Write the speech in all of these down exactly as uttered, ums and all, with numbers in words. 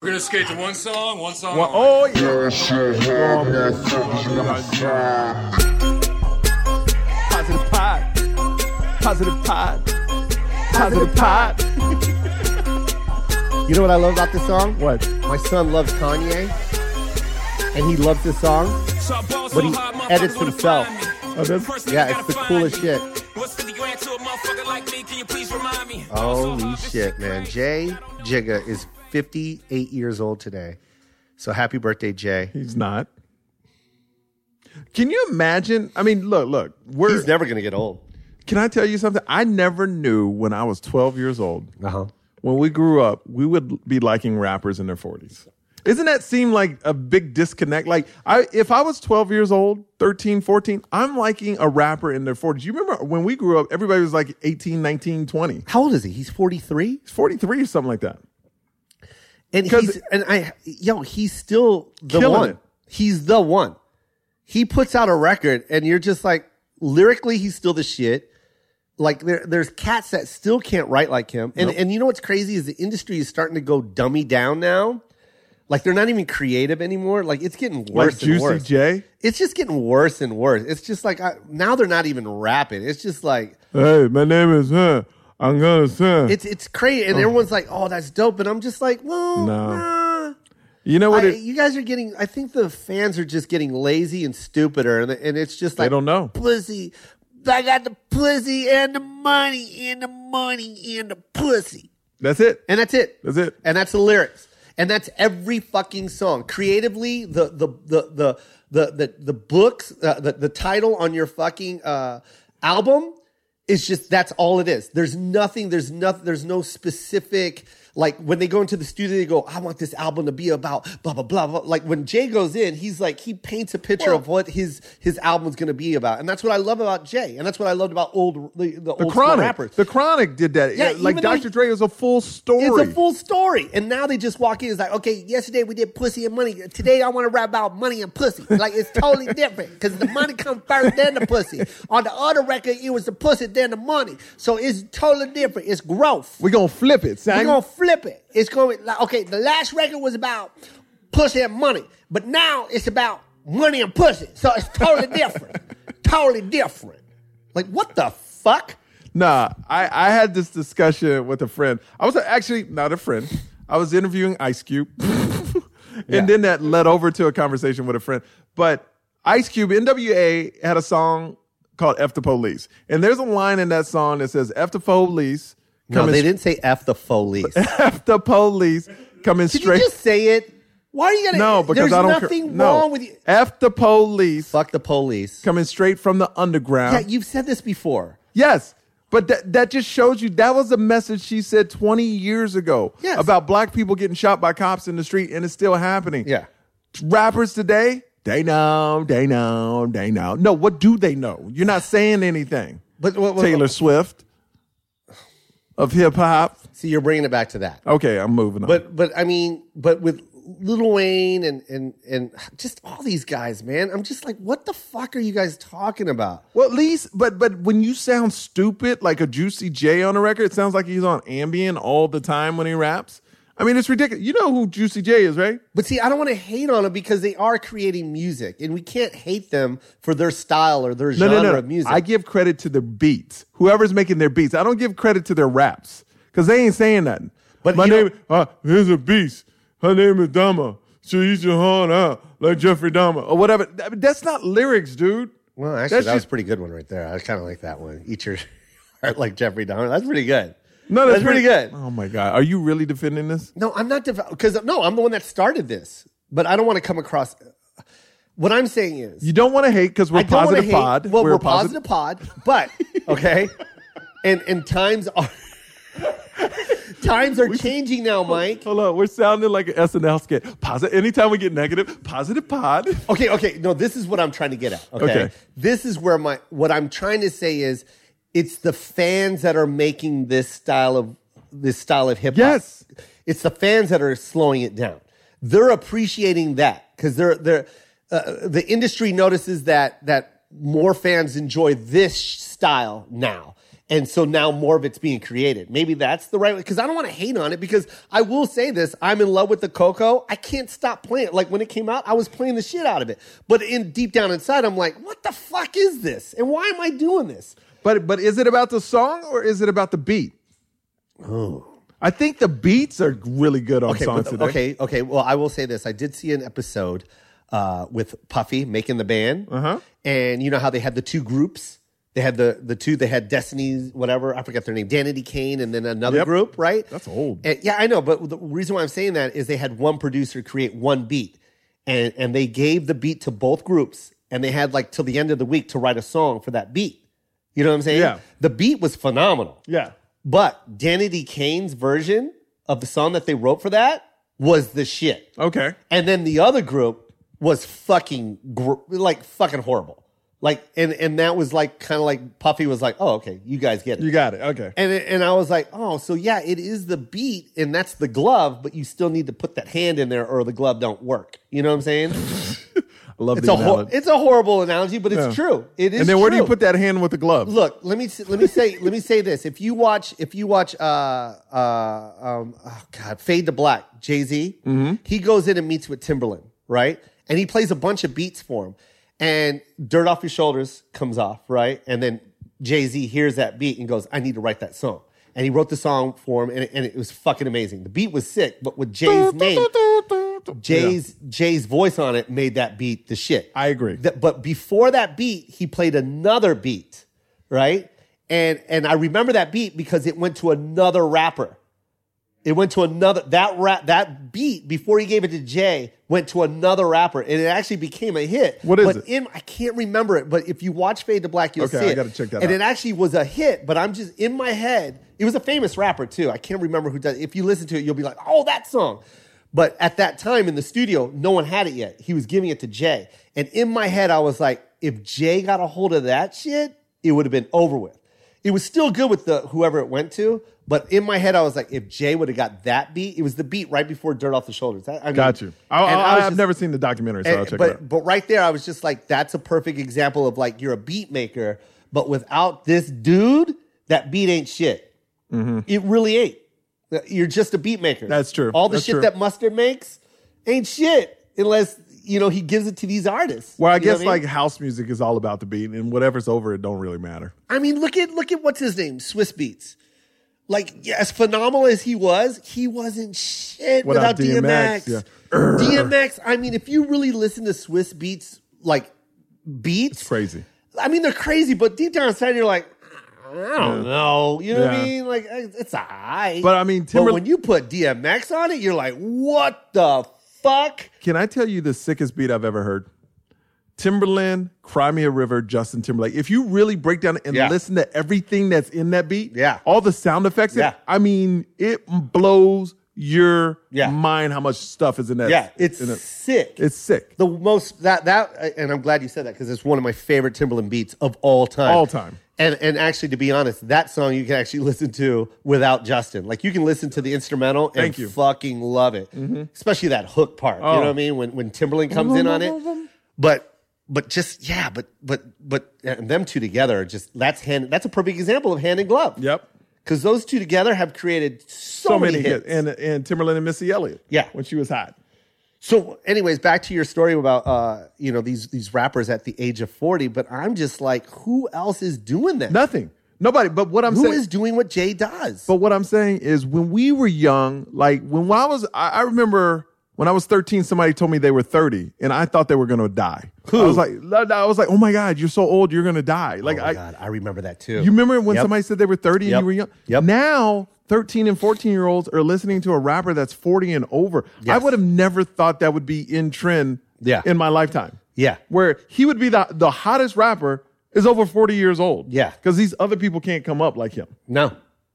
We're gonna skate to one song, one song. Well, oh yeah. Positive pod. Positive pod. Positive pod. You know what I love about this song? What? My son loves Kanye, and he loves this song, but he edits himself. Oh, that's, yeah, it's the coolest shit. Holy shit, man. Jay Jigga is fifty-eight years old today. So happy birthday, Jay. He's not. Can you imagine? I mean, look, look. We're, He's never going to get old. Can I tell you something? I never knew when I was twelve years old, uh-huh. when we grew up, we would be liking rappers in their forties. Doesn't that seem like a big disconnect? Like, I, if I was twelve years old, thirteen, fourteen, I'm liking a rapper in their forties. You remember when we grew up, everybody was like eighteen, nineteen, twenty. How old is he? He's forty-three? He's forty-three or something like that. And he's, and I, yo, he's still the Killing one. it. He's the one. He puts out a record and you're just like, lyrically, he's still the shit. Like there, there's cats that still can't write like him. And, Nope. and you know what's crazy is the industry is starting to go dummy down now. Like they're not even creative anymore. Like it's getting worse Like and Juicy worse. J? It's just getting worse and worse. It's just like, I, now they're not even rapping. It's just like, Hey, my name is huh. I'm gonna sing. it's, it's crazy. And everyone's like, oh, that's dope. And I'm just like, well, No. nah. You know what? I, It, you guys are getting, I think the fans are just getting lazy and stupider. And, and it's just like, they don't know. pussy. I got the pussy and the money and the money and the pussy. That's it. And that's it. That's it. And that's the lyrics. And that's every fucking song. Creatively, the the the the the the, the books, uh, the the title on your fucking uh, album is just that's all it is. There's nothing. There's nothing. There's no specific. Like when they go into the studio, they go, "I want this album to be about blah blah blah." blah. Like when Jay goes in, he's like he paints a picture Well, of what his his album's going to be about, and that's what I love about Jay, and that's what I loved about old the, the, The old school Chronic. rappers. The Chronic did that. Yeah, like even though Doctor he- Dre is a full story. It's a full story. And now they just walk in. It's like, okay, yesterday we did pussy and money. Today I want to rap about money and pussy. Like, it's totally different because the money comes first, then the pussy. On the other record, it was the pussy, then the money. So it's totally different. It's growth. We're going to flip it, son. We're going to flip it. It's going to, like, okay, the last record was about pussy and money. But now it's about money and pussy. So it's totally different. Totally different. Like, what the fuck? Nah, I, I had this discussion with a friend. I was actually not a friend. I was interviewing Ice Cube. and Yeah. then that led over to a conversation with a friend. But Ice Cube, N W A, had a song called F the Police. And there's a line in that song that says, F the Police. No, coming they didn't say F the police. F the Police coming Did straight. you just say it? Why are you gonna? No, because there's I don't nothing care. No. wrong with you. F the Police Fuck the police. coming straight from the underground. Yeah, you've said this before. Yes. But that that just shows you that was a message she said twenty years ago Yes. about black people getting shot by cops in the street, and it's still happening. Yeah. Rappers today, they know, they know, they know. No, what do they know? You're not saying anything. But what, what, Taylor Swift of hip hop. see, you're bringing it back to that. Okay, I'm moving on. But but I mean, but with Lil Wayne and and and just all these guys, man, I'm just like, what the fuck are you guys talking about? well, at least, but but when you sound stupid like a Juicy J on a record, it sounds like he's on Ambien all the time when he raps. I mean, it's ridiculous. You know who Juicy J is, right? But see, I don't want to hate on them because they are creating music, and we can't hate them for their style or their No, genre no, no, no. of music. I give credit to their beats. Whoever's making their beats. I don't give credit to their raps because they ain't saying nothing. But my you name, know- uh, here's a beast. Her name is Dama. She eats your heart out like Jeffrey Dahmer or whatever. That- That's not lyrics, dude. well, actually, That's that was just- a pretty good one right there. I kind of like that one. Eat your heart like Jeffrey Dahmer. That's pretty good. No, that's, That's pretty good. Oh my god, are you really defending this? No, I'm not because no, I'm the one that started this. But I don't want to come across. What I'm saying is, You don't want to hate because we're I don't want to positive hate. pod. Well, we're, a posi- positive pod, but okay, and and times are times are changing now, Mike. Hold on, we're sounding like an S N L skit. Positive. Anytime we get negative, positive pod. Okay, okay, no, this is what I'm trying to get at. Okay, Okay. this is where my what I'm trying to say is, it's the fans that are making this style of this style of hip hop. Yes. It's the fans that are slowing it down. They're appreciating that because they're they're uh, the industry notices that that more fans enjoy this style now, And so now more of it's being created. Maybe that's the right way. Because I don't want to hate on it. Because I will say this. I'm in love with the Coco. I can't stop playing it. Like when it came out, I was playing the shit out of it. But in deep down inside, I'm like, what the fuck is this? And why am I doing this? But but is it about the song or is it about the beat? Oh. I think the beats are really good on Okay, songs but- today. okay, okay. Well, I will say this. I did see an episode uh, with Puffy making the band. Uh-huh. And you know how they had the two groups? They had the the two, they had Destiny's, whatever, I forget their name, Danity Kane, and then another Yep. group, right? That's old. And, yeah, I know, but the reason why I'm saying that is they had one producer create one beat, and, and they gave the beat to both groups, and they had like till the end of the week to write a song for that beat. You know what I'm saying? Yeah. The beat was phenomenal. Yeah. But Danity Kane's version of the song that they wrote for that was the shit. Okay. And then the other group was fucking, gr- like fucking horrible. Like, and, and that was like, kind of like Puffy was like, oh, okay, you guys get it. You got it. Okay. And it, and I was like, oh, so yeah, it is the beat and that's the glove, but you still need to put that hand in there or the glove don't work. You know what I'm saying? I love It's the a hor- analogy. it's a horrible analogy, but it's Yeah. true. It is. And then where do you true. put that hand with the glove? Look, let me s- let me say let me say this. If you watch if you watch uh uh um oh god, Fade to Black, Jay-Z, Mm-hmm. he goes in and meets with Timberland, right? And he plays a bunch of beats for him. And Dirt Off Your Shoulders comes off, right? And then Jay-Z hears that beat and goes, I need to write that song. And he wrote the song for him, and it, and it was fucking amazing. The beat was sick, but with Jay's name, Jay's Jay's voice on it made that beat the shit. I agree. Th- but before that beat, he played another beat, right? And and I remember that beat because it went to another rapper. It went to another that rap that beat before he gave it to Jay went to another rapper, and it actually became a hit. What is but it? In, I can't remember it, but if you watch Fade to Black, you'll Okay, see I it. gotta check that and out. it actually was a hit. But I'm just in my head. It was a famous rapper too. I can't remember who does. If you listen to it, you'll be like, oh, that song. But at that time in the studio, no one had it yet. He was giving it to Jay, and in my head, I was like, if Jay got a hold of that shit, it would have been over with. It was still good with the whoever it went to, but in my head, I was like, if Jay would have got that beat, it was the beat right before Dirt Off the Shoulders. I, I mean, Got you. I, and I, was I've just- never seen the documentary, so and- I'll check but it out. but right there, I was just like, that's a perfect example of like you're a beat maker, but without this dude, that beat ain't shit. It really ain't. You're just a beat maker. That's true. All the That's shit true. that Mustard makes ain't shit unless you know he gives it to these artists. Well, I You know guess what I mean? like house music is all about the beat, and whatever's over it don't really matter. I mean, look at look at what's his name, Swiss Beats. Like, yeah, as phenomenal as he was, he wasn't shit Without without, D M X, D M X. yeah. D M X. I mean, if you really listen to Swiss Beats, like beats, It's crazy. I mean, they're crazy, but deep down inside, you're like, I don't know. You know what I Yeah. mean? Like, it's alright. But I mean, but Timber- when you put D M X on it, you're like, what the fuck? Can I tell you the sickest beat I've ever heard? Timberland, Cry Me a River, Justin Timberlake. If you really break down and Yeah. listen to everything that's in that beat, Yeah. all the sound effects, Yeah. I mean, it blows your Yeah. mind how much stuff is in that. Yeah, it's in it. sick. It's sick. The most that that and I'm glad you said that because it's one of my favorite Timberland beats of all time. All time. And and actually, to be honest, that song you can actually listen to without Justin. Like you can listen to the instrumental and Thank you. fucking love it, especially that hook part. You Oh. know what I mean? When when Timberland comes in on it, but but just yeah, but but but and them two together are just that's hand that's a perfect example of hand and glove. Yep. Because those two together have created so, So, many, many hits. hits. And, and Timberland and Missy Elliott. Yeah. When she was hot. So, anyways, back to your story about uh, you know these these rappers at the age of forty. But I'm just like, who else is doing that? Nothing. Nobody. But what I'm Who saying is doing what Jay does? But what I'm saying is when we were young, like when I was, I, I remember when I was thirteen, somebody told me they were thirty and I thought they were going to die. Who? I was like, I was like, oh my God, you're so old, you're going to die. Like, oh my I, God, I remember that too. you remember when Yep. somebody said they were thirty and Yep. you were young? Yep. Now, thirteen and fourteen year olds are listening to a rapper that's forty and over. I Yes. would have never thought that would be in trend Yeah. in my lifetime. Yeah. Where he would be the, the hottest rapper is over forty years old. Yeah. Because these other people can't come up like him. No.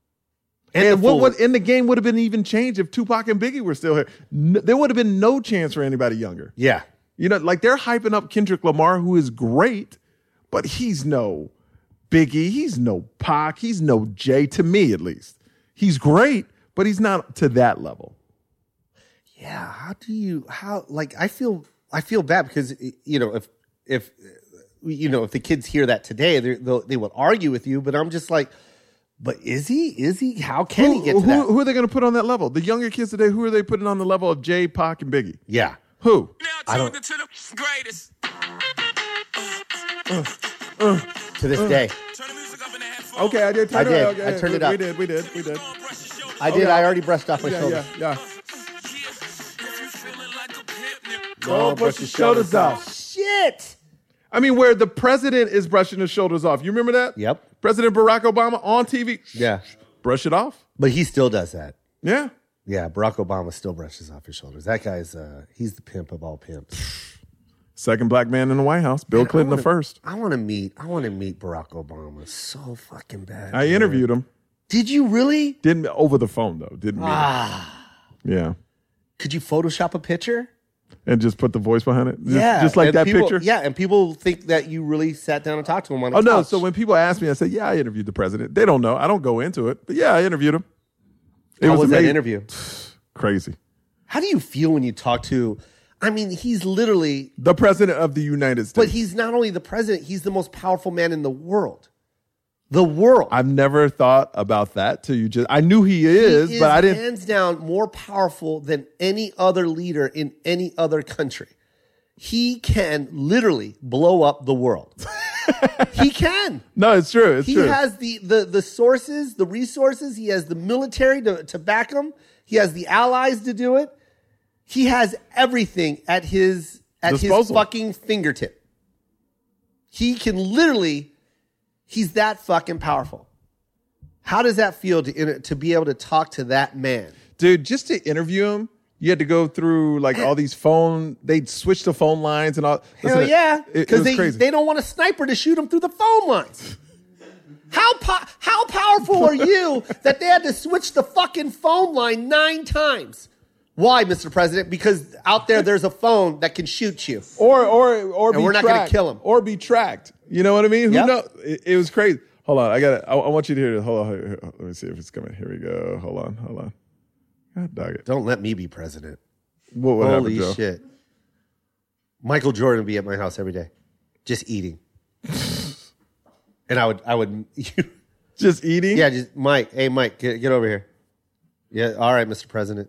And, the what fool- would in the game would have been even changed if Tupac and Biggie were still here. N- there would have been no chance for anybody younger. Yeah. You know, like they're hyping up Kendrick Lamar, who is great, but he's no Biggie, he's no Pac, he's no Jay, to me at least. He's great, but he's not to that level. Yeah. How do you? How like I feel? I feel bad because you know if if you know if the kids hear that today, they they will argue with you. But I'm just like, But is he? Is he? How can Who, he get to who, that? who are they going to put on that level? The younger kids today, who are they putting on the level of Jay, Pac, and Biggie? Yeah. Who? Now I don't- tuned into the greatest. To this day. Turn the music up in the headphones. Okay, I did. Turn I it did. up. Okay, I turned it we, up. We did. We did. We did. I did. Okay. I already brushed off my Yeah, shoulder. yeah, yeah. Go brush your shoulders off. Shit. I mean, where the president is brushing his shoulders off. You remember that? Yep. President Barack Obama on T V. Yeah. Brush it off. But he still does that. Yeah. Yeah, Barack Obama still brushes off his shoulders. That guy's, uh, he's the pimp of all pimps. Second black man in the White House. Bill Man, I Clinton wanna- the first. I want to meet, I want to meet Barack Obama so fucking bad. I man. interviewed him. Did you really? Didn't over the phone though. Didn't meet Ah. him. Yeah. Could you Photoshop a picture? And just put the voice behind it. Just, Yeah. Just like and that people- picture. Yeah, and people think that you really sat down and talked to him on a Oh no! couch. So when people ask me, I say, "Yeah, I interviewed the president." They don't know. I don't go into it, but yeah, I interviewed him. It How was that amazing. interview? Crazy. How do you feel when you talk to, I mean, he's literally, The president of the United States. but he's not only the president, he's the most powerful man in the world. The world. I've never thought about that till you just. I knew he is, He but I didn't. hands down more powerful than any other leader in any other country. He can literally blow up the world. He can. No, it's true. It's He true. has the, the the sources, the resources. He has the military to, to back him. He has the allies to do it. He has everything at his at Disposal. his fucking fingertip. He can literally. He's that fucking powerful. How does that feel to to be able to talk to that man? Dude, just to interview him, you had to go through like all these phone. They'd switch the phone lines and all. Hell Listen, yeah, it- it because was they crazy. they don't want a sniper to shoot him through the phone lines. How po- how powerful are you that they had to switch the fucking phone line nine times? Why, Mister President? Because out there, there's a phone that can shoot you. or or or And be we're not gonna tracked. kill him. Or be tracked. You know what I mean? Who Yep. knows? It, it was crazy. Hold on, I got it. I, I want you to hear this. Hold on, here- here- let me see if it's coming. Here we go. Hold on, hold on. God dog it. Don't let me be president. What would Holy happen, Joe? shit. Michael Jordan would be at my house every day, just eating. And I would, I would, Just eating? yeah, just Mike. Hey, Mike, get, get over here. Yeah, all right, Mister President.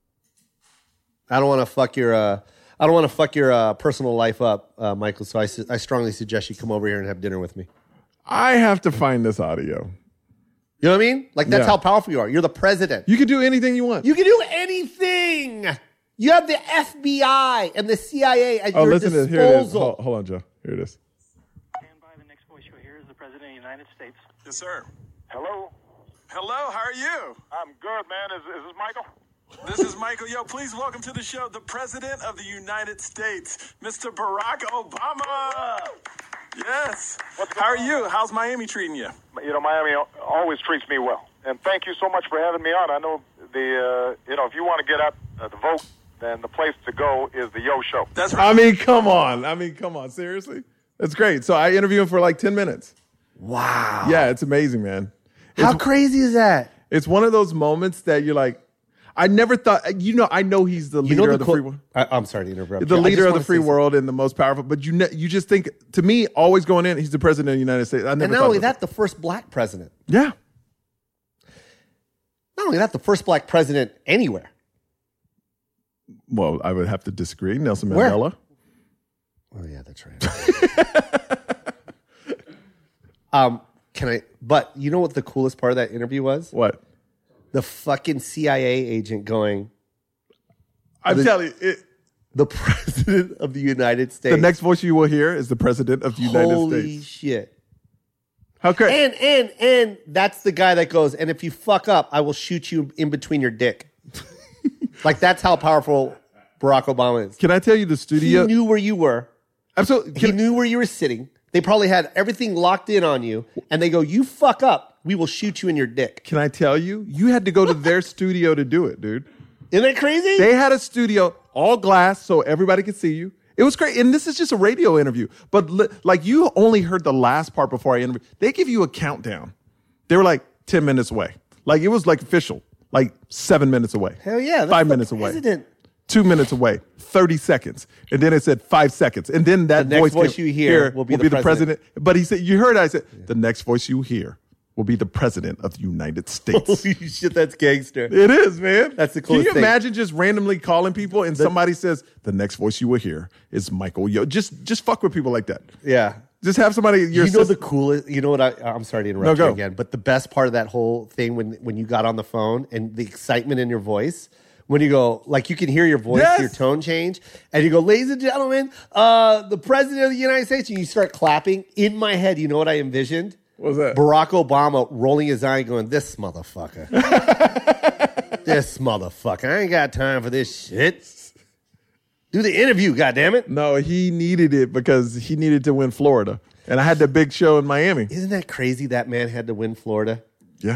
I don't want to fuck your, uh, I don't want to fuck your uh, personal life up, uh, Michael. So I, su- I strongly suggest you come over here and have dinner with me. I have to find this audio. You know what I mean? Like that's Yeah. how powerful you are. You're the president. You can do anything you want. You can do anything. You have the F B I and the C I A at oh, your listen to disposal. this. Here it is. Hold, hold on, Joe. Here it is. Stand by. The next voice you'll hear is the President of the United States. Yes, sir. Hello. Hello, how are you? I'm good, man. Is, is this Michael? This is Michael. Yo, please welcome to the show the President of the United States, Mister Barack Obama. Yes. What's How are going you? How's Miami treating you? You know, Miami al- always treats me well. And thank you so much for having me on. I know the, uh, you know, if you want to get up uh, the vote, then the place to go is the Yo Show. That's right. I mean, come on. I mean, come on. Seriously? That's great. So I interview him for like ten minutes. Wow. Yeah, it's amazing, man. How It's, crazy is that? it's one of those moments that you're like, I never thought, you know, I know he's the You leader know of the the free quote. world. I, I'm sorry to interrupt. The you. I leader just of the wanna free say world and the most powerful, but you ne- you just think, to me, always going in, he's the president of the United States. I never something. And not thought only about that, the first black president. Yeah. Not only that, the first black president anywhere. Well, I would have to disagree. Nelson Where? Mandela. Oh yeah, that's right. um, can I? But you know what the coolest part of that interview was? What? The fucking C I A agent going, I'm The- telling you, it, the president of the United States. the next voice you will hear is the president of the United Holy States. shit. How crazy. And and and that's the guy that goes, and if you fuck up, I will shoot you in between your dick. Like that's how powerful Barack Obama is. Can I tell you the He studio? knew where you were. Absolutely. He Can- knew where you were sitting. They probably had everything locked in on you, and they go, "You fuck up, we will shoot you in your dick." Can I tell you? You had to go to their studio to do it, dude. Isn't that crazy? They had a studio, all glass, so everybody could see you. It was great. And this is just a radio interview. But li- like you only heard the last part before I interviewed. They give you a countdown. They were like ten minutes away. Like it was like official, like seven minutes away. Hell yeah, that's Five the minutes away. president. Two minutes away. thirty seconds. And then it said five seconds. And then that The next voice, voice came, you hear will be the the president. president. But he said, you heard, I said, the next voice you hear will will be the president of the United States. Holy shit, that's gangster. It is, man. That's the coolest Can you thing. imagine just randomly calling people and somebody says, the next voice you will hear is Michael Yo. Just just fuck with people like that. Yeah. Just have somebody. Your You know the assistant- coolest. You know what? I, I'm sorry to interrupt No, you go. again, but the best part of that whole thing when when you got on the phone and the excitement in your voice, when you go like you can hear your voice, Yes. your tone change, and you go, "Ladies and gentlemen, uh, the president of the United States," and you start clapping. In my head, you know what I envisioned? What was that? Barack Obama rolling his eye, and going, "This motherfucker, this motherfucker. I ain't got time for this shit. Do the interview, goddammit." No, he needed it because he needed to win Florida. And I had that big show in Miami. Isn't that crazy? That man had to win Florida. Yeah,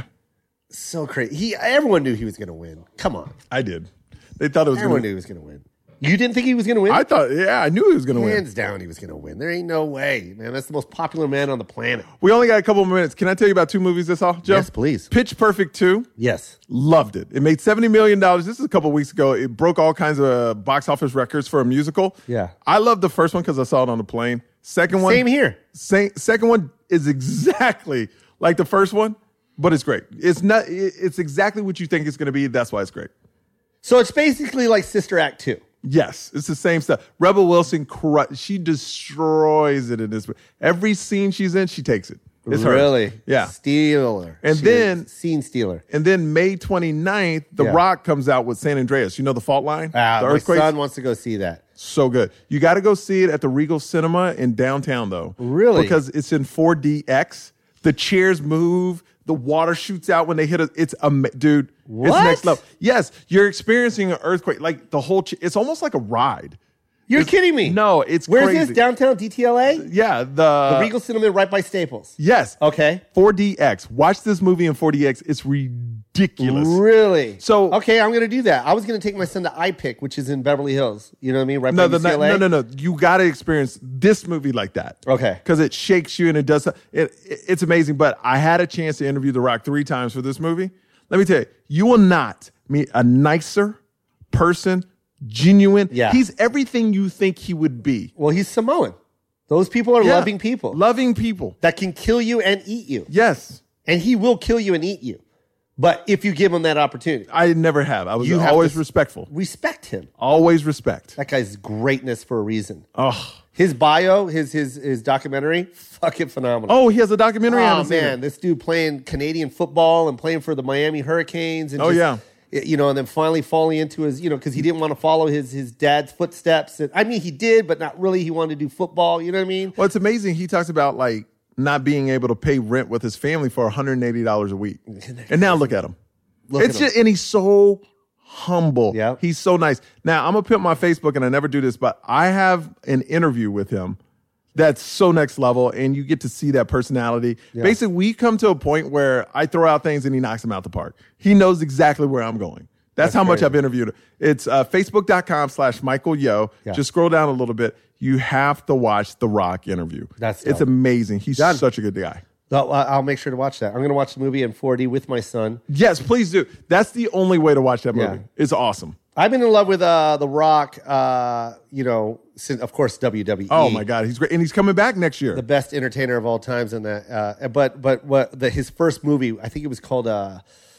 So crazy. He everyone knew he was going to win. Come on, I did. They thought it was everyone going knew to he was going to win. You didn't think he was going to win? I thought, yeah, I knew he was going to win. Hands down, he was going to win. There ain't no way, man. That's the most popular man on the planet. We only got a couple more minutes. Can I tell you about two movies this all, Joe? Yes, please. Pitch Perfect two. Yes. Loved it. It made seventy million dollars. This is a couple weeks ago. It broke all kinds of box office records for a musical. Yeah. I loved the first one because I saw it on the plane. Second one. Same here. Same, second one is exactly like the first one, but it's great. It's not. it- It's exactly what you think it's going to be. That's why it's great. So it's basically like Sister Act two. Yes, it's the same stuff. Rebel Wilson, cru- she destroys it in this. Every scene she's in, she takes it. It's hers. Really? Yeah. Stealer. And She then- is scene stealer. And then May twenty-ninth, The Yeah. Rock comes out with San Andreas. You know the fault line? Ah, the my earthquakes? son wants to go see that. So good. You got to go see it at the Regal Cinema in downtown, though. Really? Because it's in four D X. The chairs move. The water shoots out when they hit it. It's ama- dude. What? It's next level. Yes, you're experiencing an earthquake. Like the whole. Ch- it's almost like a ride. You're It's- kidding me. No, it's Where's crazy. this? Downtown D T L A? Yeah, the, The Regal Cinema right by Staples. Yes. Okay. four D X. Watch this movie in four D X. It's ridiculous. Really? So- okay, I'm going to do that. I was going to take my son to iPic, which is in Beverly Hills. You know what I mean? Right No, by the, U C L A. no, no, no. You got to experience this movie like that. Okay. Because it shakes you and it does. It, it, it's amazing. But I had a chance to interview The Rock three times for this movie. Let me tell you, you will not meet a nicer person, genuine. Yeah. He's everything you think he would be. Well, he's Samoan. Those people are Yeah. loving people Loving people. that can kill you and eat you. Yes. And he will kill you and eat you. But if you give him that opportunity, I never have. I was You have always to- respectful. respect him. Always respect. That guy's greatness for a reason. Oh. His bio, his his his documentary, fucking phenomenal. Oh, he has a documentary. I Oh haven't seen man, it. this dude playing Canadian football and playing for the Miami Hurricanes. And Oh, just, yeah. you know, and then finally falling into his, you know, because he didn't want to follow his his dad's footsteps. And I mean, he did, but not really. He wanted to do football. You know what I mean? Well, it's amazing. He talks about like not being able to pay rent with his family for one hundred eighty dollars a week. And now look at him. Look it's at him. just, and he's so humble. Yeah. He's so nice. Now, I'm going to pimp my Facebook, and I never do this, but I have an interview with him that's so next level, and you get to see that personality. Basically, we come to a point where I throw out things and he knocks them out the park. He knows exactly where I'm going. That's, That's how much crazy. I've interviewed him. It's uh, facebook.com slash Michael Yo. Yeah. Just scroll down a little bit. You have to watch The Rock interview. That's It's dope. amazing. He's Done. such a good guy. So, uh, I'll make sure to watch that. I'm going to watch the movie in four D with my son. Yes, please do. That's the only way to watch that movie. Yeah. It's awesome. I've been in love with uh, The Rock, uh, you know, since, of course, W W E. Oh my God, he's great, and he's coming back next year. The best entertainer of all times in that. Uh, but but what the, his first movie, I think it was called, uh,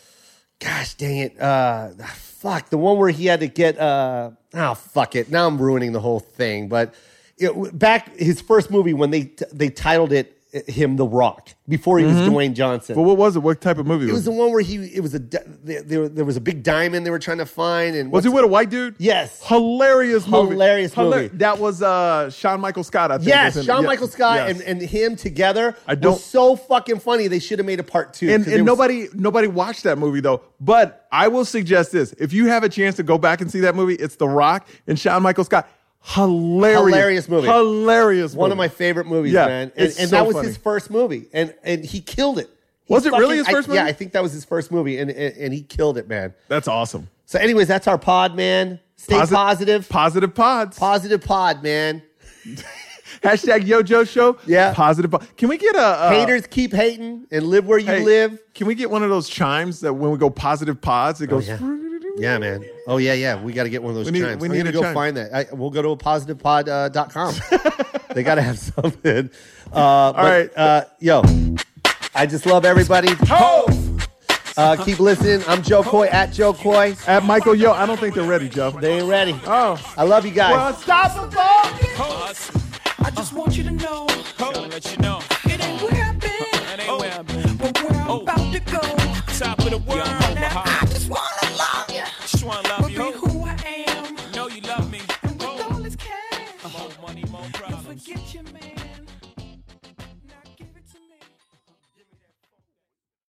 gosh dang it, uh, fuck, the one where he had to get, uh, oh, fuck it. Now I'm ruining the whole thing. But it, back his first movie when they they titled it him The Rock before he was Dwayne Johnson. But what was it? What type of movie It was was the it? one where he, it was a, di- there, there, there was a big diamond they were trying to find. And Was what's- it with a white dude? Yes. Hilarious movie. Hilarious movie. That was uh, Sean Michael Scott, I think. Yes, was in it. Shawn Yeah. Michael Scott Yes. and, and him together I don't- was so fucking funny. They should have made a part two. and, 'cause and it was- nobody nobody watched that movie though. But I will suggest this: if you have a chance to go back and see that movie, it's The Rock and Sean Michael Scott. Hilarious, Hilarious movie. Hilarious. one movie. of my favorite movies, Yeah, man. And, it's and so that was funny. his first movie, and and he killed it. He Was it really his I- first movie? Yeah, I think that was his first movie, and and, and he killed it, man. That's awesome. So, anyways, that's our pod, man. Stay Posi- positive. Positive pods. Positive pod, man. Hashtag Yojo Show. Yeah. Positive. Pod. Can we get a, a Haters keep hating and live where you hey, live. Can we get one of those chimes that when we go positive pods, it goes. yeah. Yeah, man. Oh, yeah, yeah. We got to get one of those We need- chimes. we I'm need going to a go chime. find that. I, we'll go to a positive pod dot com. They got to have something. Uh, All but, right. Uh, yo. I just love everybody. Uh, keep listening. I'm Joe Coy at Joe Coy. At Michael Yo. I don't think they're ready, Joe. They ain't ready. Oh. I love you guys. Well, unstoppable. I just want you to know. Gonna let you know. It ain't where I've been. It ain't where I've been. But where I'm about to go. Top of the world. Now I just wanna love you. Just wanna love you. Be who I am. Know you love me. And with all this cash. More money, more problems. Don't forget your man.